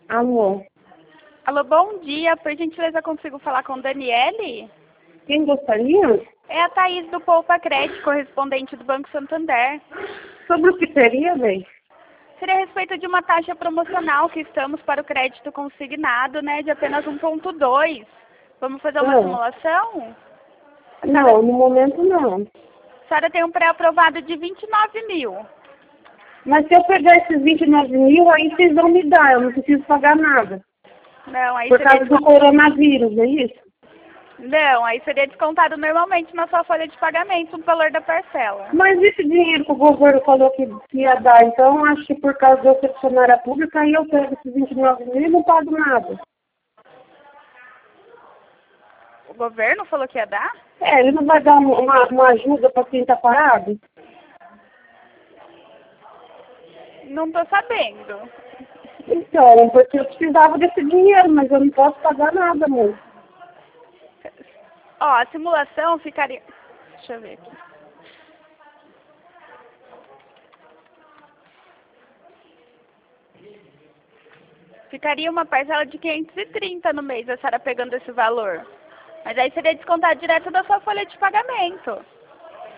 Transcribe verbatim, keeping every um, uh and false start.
Alô? Alô, bom dia. Por gentileza, consigo falar com Daniele? Quem gostaria? É a Thaís do Poupa Crédito, correspondente do Banco Santander. Sobre o que seria, bem? Seria a respeito de uma taxa promocional que estamos para o crédito consignado, né, de apenas um ponto dois. Vamos fazer uma Não. simulação? A Não, senhora, no momento não. a senhora tem um pré-aprovado de vinte e nove mil. Mas se eu pegar esses vinte e nove mil, aí vocês vão me dar, eu não preciso pagar nada. Não, aí Por seria causa do descontado. coronavírus, é isso? Não, aí seria descontado normalmente na sua folha de pagamento o valor da parcela. Mas esse dinheiro que o governo falou que que ia dar, então acho que por causa de eu ser funcionária pública, aí eu pego esses vinte e nove mil e não pago nada. O governo falou que ia dar? É, ele não vai dar uma, uma, uma ajuda para quem está parado? Não tô sabendo. Então, porque eu precisava desse dinheiro, mas eu não posso pagar nada, amor. Ó, a simulação ficaria... Deixa eu ver aqui. Ficaria uma parcela de quinhentos e trinta no mês, a senhora pegando esse valor. Mas aí seria descontado direto da sua folha de pagamento.